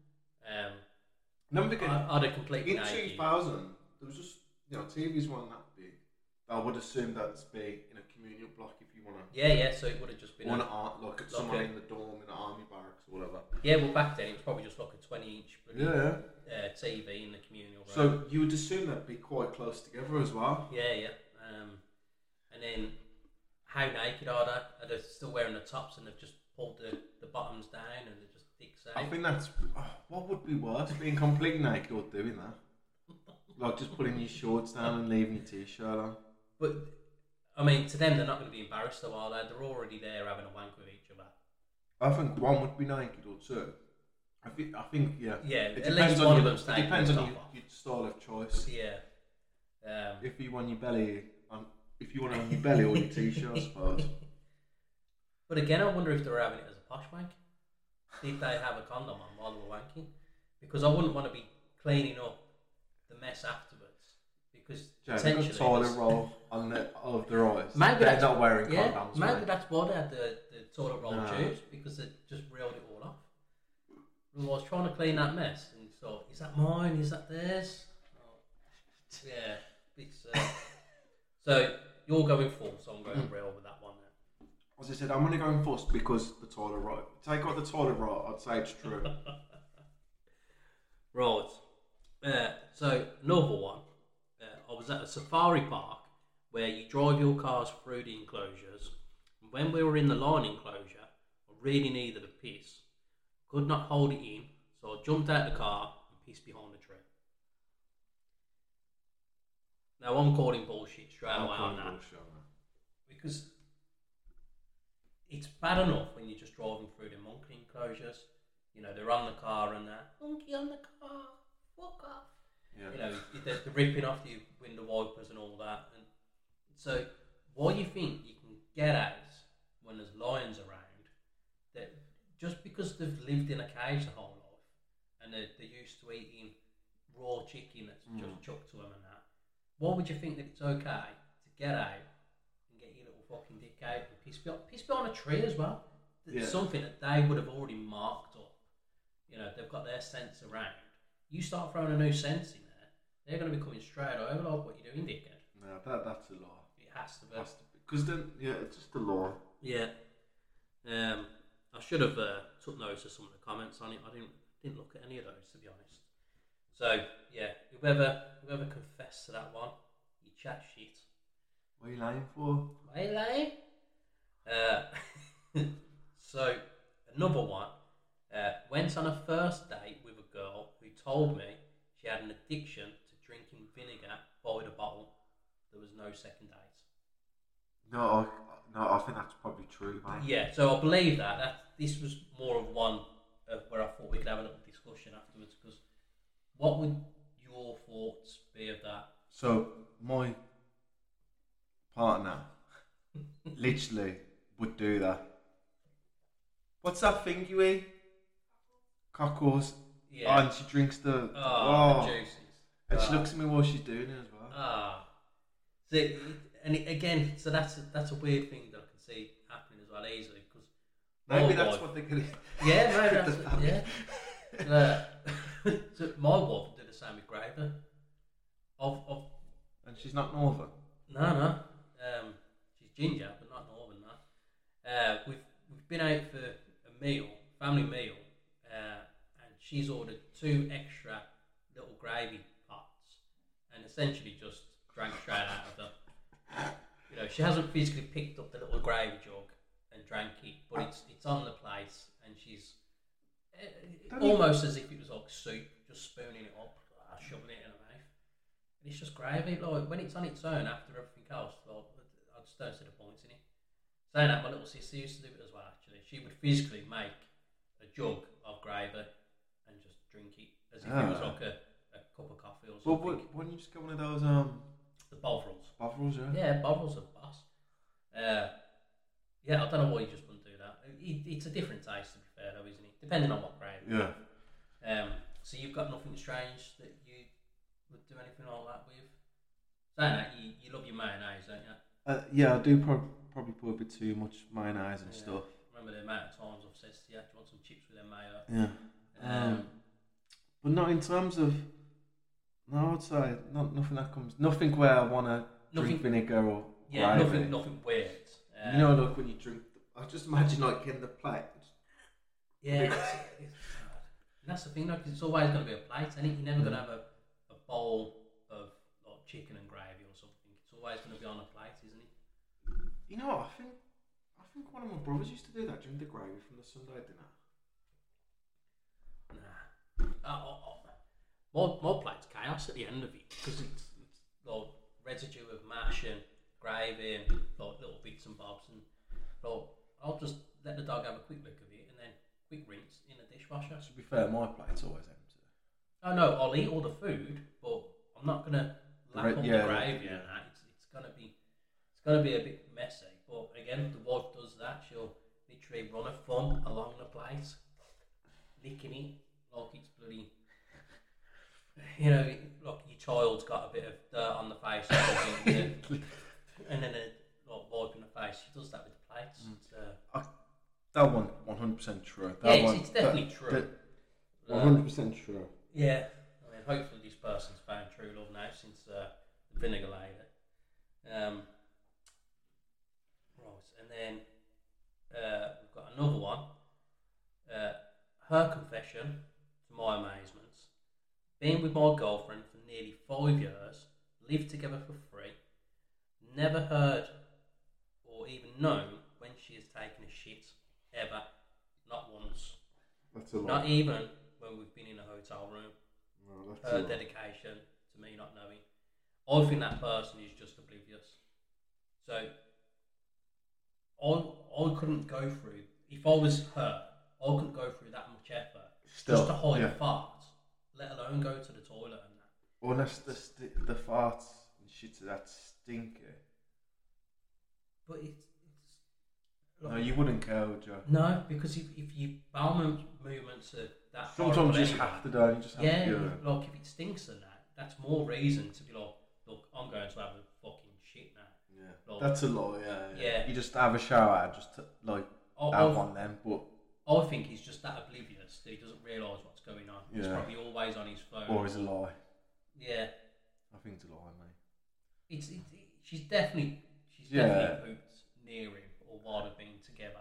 Never forget, I'd have completely in 2000, there was just, TVs weren't that big. I would assume that's big in a communal block if you want to. Yeah, so it would have just been look at someone in the dorm, in the army barracks or whatever. Yeah, well, back then it was probably just like a 20-inch TV in the communal room. So you would assume that'd be quite close together as well. Yeah. And then, how naked are they? Are they still wearing the tops and they've just pulled the bottoms down and they're just dicks out? I think that's... what would be worse, being completely naked or doing that? Like just putting your shorts down and leaving your t-shirt on. But, I mean, to them, they're not going to be embarrassed though, are they? They're already there having a wank with each other. I think one would be naked or two. I think, yeah. Yeah, it at least one of them's taking It depends the on top off. your style of choice. Yeah. If you want your belly on your belly or your t-shirt, I suppose. But again, I wonder if they were having it as a posh wank. Did they have a condom on while they were wanking? Because I wouldn't want to be cleaning up the mess afterwards. Because potentially, toilet roll on of their eyes. Maybe they're not wearing condoms. condoms. Maybe right? that's why they had the toilet roll tubes, because they just reeled it all off. And I was trying to clean that mess and thought, is that mine? Is that theirs? Oh, yeah. It's, so you're going full, so I'm going real with that one then. As I said, I'm only going first because the toilet roll. Take out the toilet roll, I'd say it's true. Right. So another one. I was at a safari park where you drive your cars through the enclosures. And when we were in the lion enclosure, I really needed a piss. Could not hold it in, so I jumped out the car and pissed behind the tree. Now I'm calling bullshit straight away on that. Because it's bad enough when you're just driving through the monkey enclosures. They're on the car and that. Monkey on the car, fuck off. Yeah. They're ripping off the window wipers and all that. And so, why do you think you can get out when there's lions around, that just because they've lived in a cage the whole life and they're used to eating raw chicken that's just chucked to them and that, why would you think that it's okay to get out and get your little fucking dick out and piss behind a tree as well? It's something that they would have already marked up. They've got their sense around. You start throwing a new sense in there, they're going to be coming straight over like, what you doing, dickhead? No, that's a law. It has to be. Because then, it's just a law. Yeah. I should have took notice of some of the comments on it. I didn't look at any of those, to be honest. So, yeah, whoever confessed to that one, you chat shit. What are you lying for? Why are you lying? So, another one. Went on a first date with a girl who told me she had an addiction to drinking vinegar by the bottle. There was no second date. No, I think that's probably true, mate. Yeah, so I believe that this was more of one where I thought we could have a little discussion afterwards, because what would your thoughts be of that? So, my partner literally would do that. What's that thing you eat? Cockles. Yeah. And she drinks the juices. And she looks at me while she's doing it as well. So, again, so that's a weird thing that I can see happening as well easily, because maybe that's what they're going to... Yeah, maybe that's yeah. So my wife did the same with gravy. And she's not northern? No. She's ginger, but not northern, no. We've been out for a meal, family meal, and she's ordered 2 extra little gravy pots, and essentially just drank straight out of them. She hasn't physically picked up the little gravy jug and drank it, but it's on the plate, and she's almost as if it was like soup, just spooning it up, shoving it in her mouth. And it's just gravy. Like, when it's on its own after everything else, I just don't see the points in it. Saying that, my little sister used to do it as well, actually. She would physically make a jug of gravy and just drink it as if it was like a cup of coffee or something. Well, why don't you just get one of those... The Bovrils. Bovrils, yeah. Yeah, Bovrils are boss. Yeah, I don't know why you just wouldn't do that. It's a different taste, to be fair, though, isn't it? Depending on what gravy. Yeah. So you've got nothing strange that you would do anything like that with? Saying that, you love your mayonnaise, don't you? Yeah, I do probably put a bit too much mayonnaise and stuff. Remember the amount of times I've said to you, do you want some chips with them mayo? Yeah. But not in terms of. No, I'd say nothing that comes. Nothing where I want to drink vinegar or. Yeah, gravy. nothing weird. You know, like when you drink. I just imagine like in the plate. Yeah, and that's the thing, like, it's always going to be a plate, and you're never going to have a bowl of like chicken and gravy or something. It's always going to be on a plate, isn't it? You know what? I think one of my brothers used to do that, drink the gravy from the Sunday dinner. Nah. My plate's chaos at the end of it, because it's like residue of mash and gravy and like little bits and bobs, and like, I'll just let the dog have a quick look of it and then quick rinse in the dishwasher. To be fair, my plate's always empty. Oh no, I'll eat all the food, but I'm not gonna lap up the gravy and that. It's gonna be a bit messy. But again, if the wife does that, she'll literally run a thumb along the plate, licking it like it's bloody. You know, like your child's got a bit of dirt on the face or something, and then like wiping the face. She does that with the plates. That one, 100% true. It's definitely true. 100% true. Yeah, I mean, hopefully this person's found true love now since the vinegar lady. Right, and then we've got another one. Her confession, to my amazement. Been with my girlfriend for nearly 5 years, lived together for free, never heard or even known when she has taken a shit, ever, not once. That's a lot. Not even when we've been in a hotel room. No, that's Her dedication to me not knowing. I think that person is just oblivious. So, I couldn't go through, if I was her, I couldn't go through that much effort just to hide a fart. Let alone go to the toilet and that. Unless the farts and shit that stinky. But it's no, you wouldn't care, would you? No, because if your bowel movements are that sometimes you just have to do it. You just have to do it. Like if it stinks and that's more reason to be like, look, I'm going to have a fucking shit now. Yeah, like, that's a lot. Yeah. You just have a shower, just to, like have one then. But I think he's just that oblivious that he doesn't realise what's going on. He's probably always on his phone. Or is a lie. Yeah. I think it's a lie, mate. She's definitely pooped near him or while they've been together.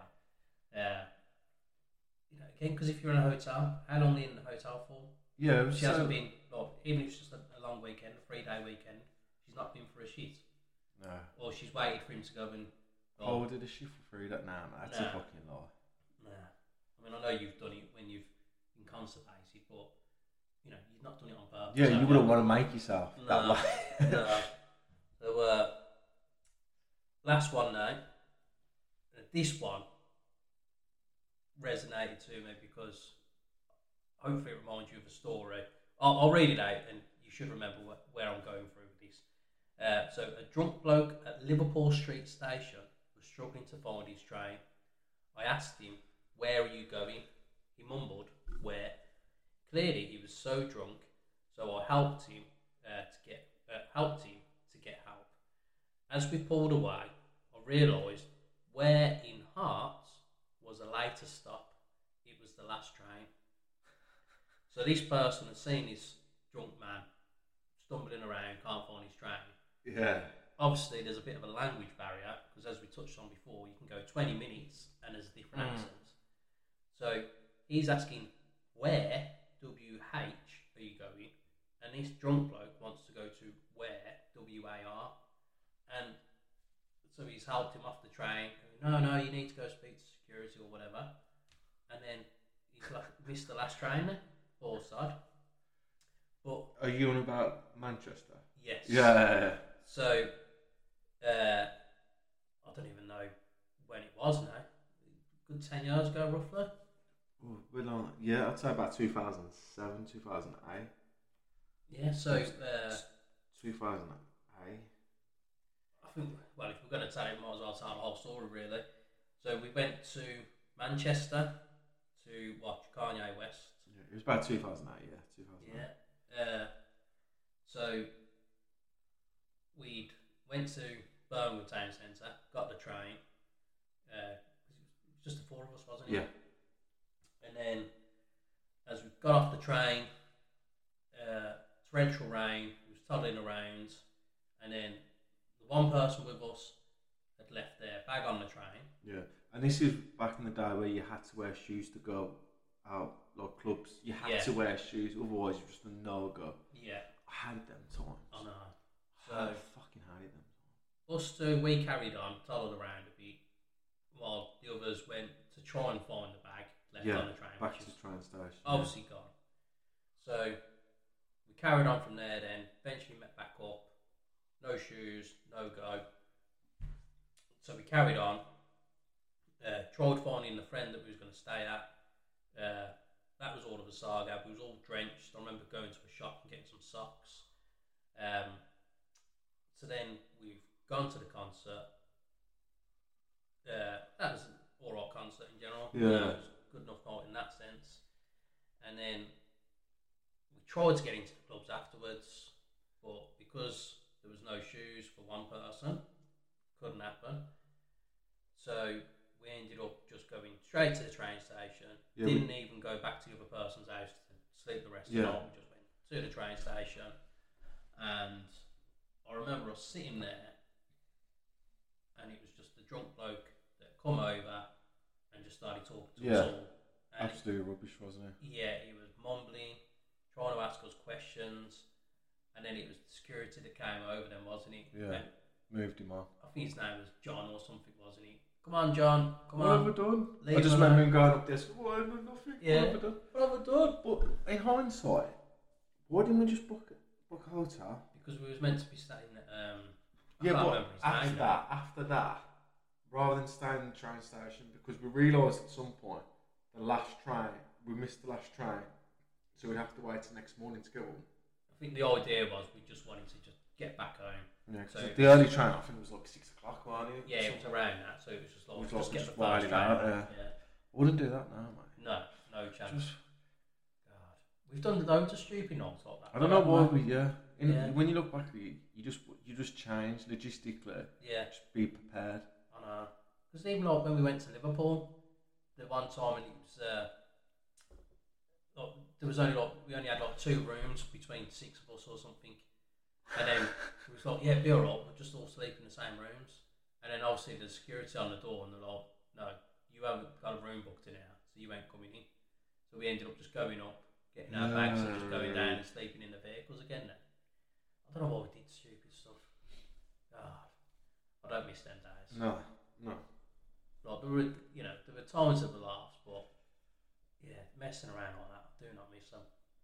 You know, again, because if you're in a hotel, how long are you in the hotel for? Yeah, she hasn't been, like, even if it's just a long weekend, a 3-day weekend, she's not been for a shit. No. Or she's waited for him to go and. Oh, did a shit for 3 days? Nah, that's a fucking lie. Nah. I mean, I know you've done it when you've been constipated, but you know, you've not done it on purpose. Yeah, you wouldn't want to make yourself that way. No. So, last one now. This one resonated to me because hopefully it reminds you of a story. I'll read it out and you should remember where I'm going through with this. So, a drunk bloke at Liverpool Street Station was struggling to find his train. I asked him, "Where are you going?" He mumbled, "Where?" Clearly, he was so drunk, so I helped him to get help. As we pulled away, I realised where in Hearts was a later stop. It was the last train. So this person has seen this drunk man stumbling around, can't find his train. Yeah. Obviously, there's a bit of a language barrier because, as we touched on before, you can go 20 minutes and there's different accents. So he's asking, "Where, WH, are you going?" And this drunk bloke wants to go to where, WAR. And so he's helped him off the train. No, you need to go speak to security or whatever. And then he's missed the last train then, poor sod. But are you on about Manchester? Yes. Yeah. So, I don't even know when it was now. Good 10 years ago, roughly. Oh, yeah, I'd say about 2007, 2008. Yeah, so 2008. I think, well, if we're going to tell it, might as well tell the whole story, really. So we went to Manchester to watch Kanye West. Yeah, it was about 2008, yeah, 2008. Yeah. So we went to Birmingham Town Centre, got the train, It was just the four of us, wasn't it? Yeah. And then, as we got off the train, torrential rain, we was toddling around, and then the one person with us had left their bag on the train. Yeah. And this is back in the day where you had to wear shoes to go out, like clubs. You had to wear shoes, otherwise you're just a no-go. Yeah. I hated them times. I know. I fucking hated them. Us two, we carried on, toddled around a bit, while the others went to try and find the bag left on the train. Back to the train station. Obviously gone. So we carried on from there then, eventually met back up, no shoes, no go. So we carried on, tried finding the friend that we was going to stay at. That was all of a saga. We was all drenched. I remember going to a shop and getting some socks. So then we've gone to the concert. That was an alright concert in general. Yeah. It was a good enough night in that sense. And then we tried to get into the clubs afterwards, but because there was no shoes for one person, couldn't happen. So we ended up just going straight to the train station. Yeah, Didn't even go back to the other person's house to sleep the rest of the night. We just went to the train station. And I remember us sitting there, and it was just the drunk bloke that come over and just started talking to us all. And absolutely rubbish, wasn't it? Yeah, he was mumbling, trying to ask us questions, and then it was the security that came over then, wasn't it? Yeah, And moved him on. I think his name was John or something, wasn't he? Come on, John, come What on. have I done? Leave I just him remember alone. him going up there, what have I done? Nothing. Yeah. What have I done? What have I done? But in hindsight, why didn't we just book a hotel? Because we was meant to be staying at, I Yeah, can't but remember his name now. after that, rather than staying in the train station, because we realised at some point we missed the last train, so we'd have to wait till next morning to go home. I think the idea was we just wanted to just get back home. Yeah, 'cause So the early train, I think it was like 6 o'clock, wasn't it? Yeah, it was around that, so it was just like, It was just like get just the first wailing train. out, yeah. I wouldn't do that now, mate. No chance. God, we've done loads of stupid knocks like that. I don't know why haven't we, when you look back at it, you just change logistically. Yeah. Just be prepared. I know. Because even like when we went to Liverpool, the one time, and it was there was only we only had like 2 rooms between 6 of us or something, and then it was like, yeah, be alright, we'll just all sleep in the same rooms. And then obviously there's security on the door, and they're like, no, you haven't got a room booked in here, so you ain't coming in. So we ended up just going up, getting our bags, and just going down and sleeping in the vehicles again. Then I don't know why we did stupid stuff. God, I don't miss them days. No. Like there were times of the laughs, but yeah, messing around like that, I do not miss them.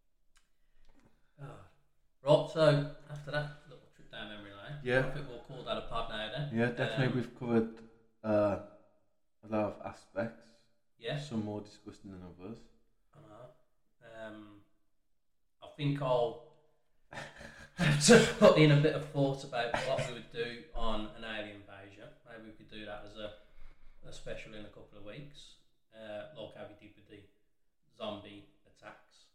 Right, so after that little trip down memory lane, Yeah. I think we'll call that a pod now then. Yeah, definitely. We've covered a lot of aspects. Yeah. Some more disgusting than others. I know. I think I'll have to put in a bit of thought about what we would do on an alien invasion. Maybe we could do that as a special in a couple of weeks, like how we did with the zombie attacks.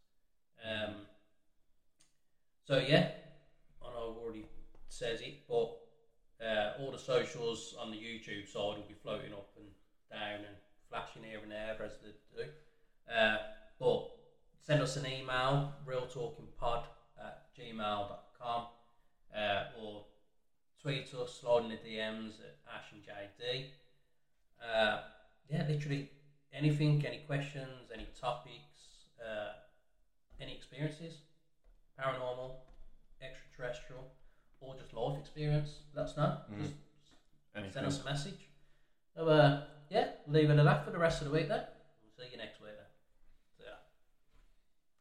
So yeah, I know I've already says it, but all the socials on the YouTube side will be floating up and down and flashing here and there as they do. But send us an email, realtalkingpod@gmail.com, or tweet us, slide in the DMs at Ash and JD. Yeah, literally anything, any questions, any topics, any experiences, paranormal, extraterrestrial, or just life experience, let us know. Just send us a message. So, yeah, leave it at that for the rest of the week then.